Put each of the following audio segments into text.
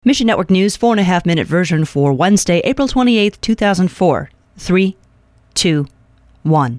Mission Network News 4.5-minute version for Wednesday, April 28th, 2004. 3, 2, 1.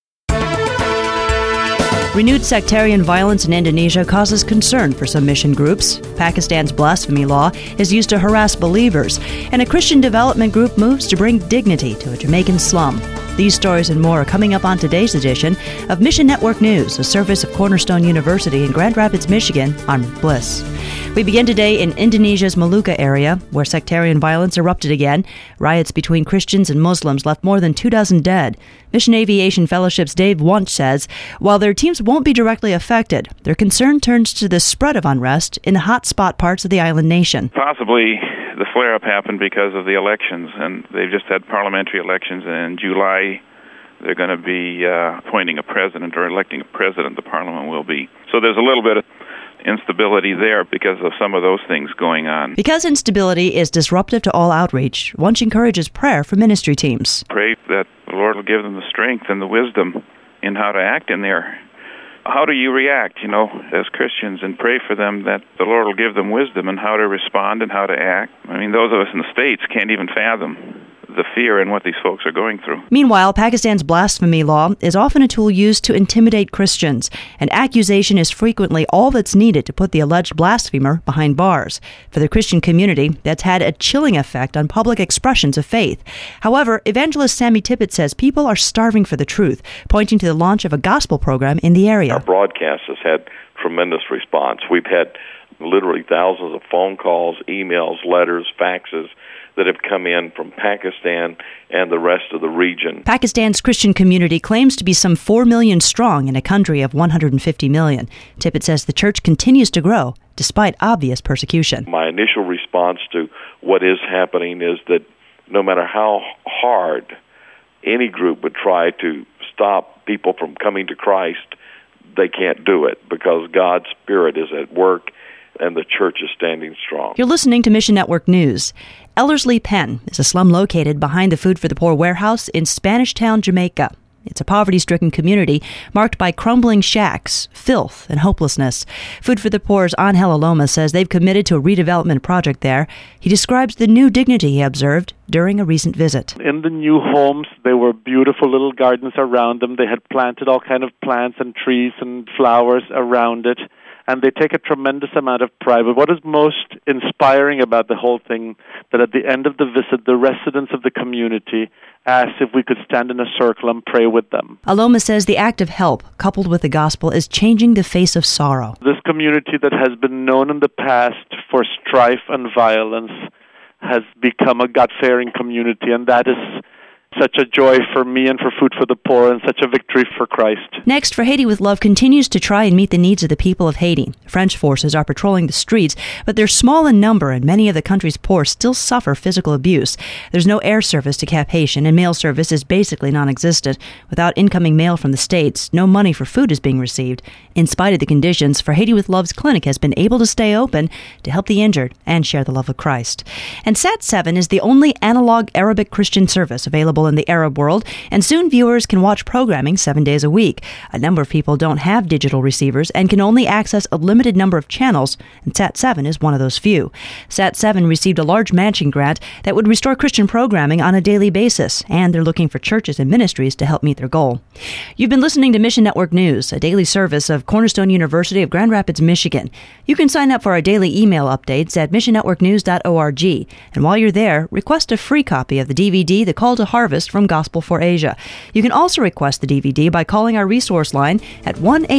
Renewed sectarian violence in Indonesia causes concern for some mission groups. Pakistan's blasphemy law is used to harass believers, and a Christian development group moves to bring dignity to a Jamaican slum. These stories and more are coming up on today's edition of Mission Network News, a service of Cornerstone University in Grand Rapids, Michigan. I'm Ruth Bliss. We begin today in Indonesia's Maluku area, where sectarian violence erupted again. Riots between Christians and Muslims left more than 24 dead. Mission Aviation Fellowship's Dave Wunsch says, while their teams won't be directly affected, their concern turns to the spread of unrest in the hotspot parts of the island nation. Possibly the flare-up happened because of the elections, and they've just had parliamentary elections, and in July they're going to be appointing a president or electing a president, the parliament will be. So there's a little bit of instability there because of some of those things going on. Because instability is disruptive to all outreach, Wunsch encourages prayer for ministry teams. Pray that the Lord will give them the strength and the wisdom in how to act in there. How do you react, as Christians, and pray for them that the Lord will give them wisdom in how to respond and how to act. I mean, those of us in the States can't even fathom the fear and what these folks are going through. Meanwhile, Pakistan's blasphemy law is often a tool used to intimidate Christians. An accusation is frequently all that's needed to put the alleged blasphemer behind bars. For the Christian community, that's had a chilling effect on public expressions of faith. However, evangelist Sammy Tippett says people are starving for the truth, pointing to the launch of a gospel program in the area. Our broadcast has had tremendous response. We've had literally thousands of phone calls, emails, letters, faxes that have come in from Pakistan and the rest of the region. Pakistan's Christian community claims to be some 4 million strong in a country of 150 million. Tippett says the church continues to grow despite obvious persecution. My initial response to what is happening is that no matter how hard any group would try to stop people from coming to Christ, they can't do it because God's Spirit is at work and the church is standing strong. You're listening to Mission Network News. Ellerslie Pen is a slum located behind the Food for the Poor warehouse in Spanish Town, Jamaica. It's a poverty-stricken community marked by crumbling shacks, filth, and hopelessness. Food for the Poor's Angel Aloma says they've committed to a redevelopment project there. He describes the new dignity he observed during a recent visit. In the new homes, there were beautiful little gardens around them. They had planted all kind of plants and trees and flowers around it. And they take a tremendous amount of pride. But what is most inspiring about the whole thing, that at the end of the visit, the residents of the community asked if we could stand in a circle and pray with them. Aloma says the act of help, coupled with the gospel, is changing the face of sorrow. This community that has been known in the past for strife and violence has become a God-fearing community, and that is such a joy for me and for Food for the Poor and such a victory for Christ. Next, For Haiti with Love continues to try and meet the needs of the people of Haiti. French forces are patrolling the streets, but they're small in number and many of the country's poor still suffer physical abuse. There's no air service to Cap Haitien and mail service is basically non-existent. Without incoming mail from the States, no money for food is being received. In spite of the conditions, For Haiti with Love's clinic has been able to stay open to help the injured and share the love of Christ. And Sat7 is the only analog Arabic Christian service available in the Arab world, and soon viewers can watch programming 7 days a week. A number of people don't have digital receivers and can only access a limited number of channels, and Sat7 is one of those few. Sat7 received a large matching grant that would restore Christian programming on a daily basis, and they're looking for churches and ministries to help meet their goal. You've been listening to Mission Network News, a daily service of Cornerstone University of Grand Rapids, Michigan. You can sign up for our daily email updates at missionnetworknews.org, and while you're there, request a free copy of the DVD, The Call to Harvest from Gospel for Asia. You can also request the DVD by calling our resource line at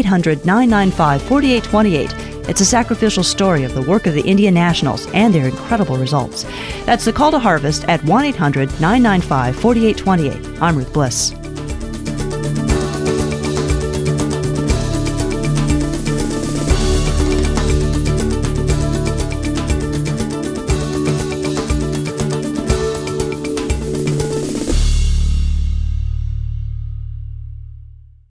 1-800-995-4828. It's a sacrificial story of the work of the Indian Nationals and their incredible results. That's The Call to Harvest at 1-800-995-4828. I'm Ruth Bliss.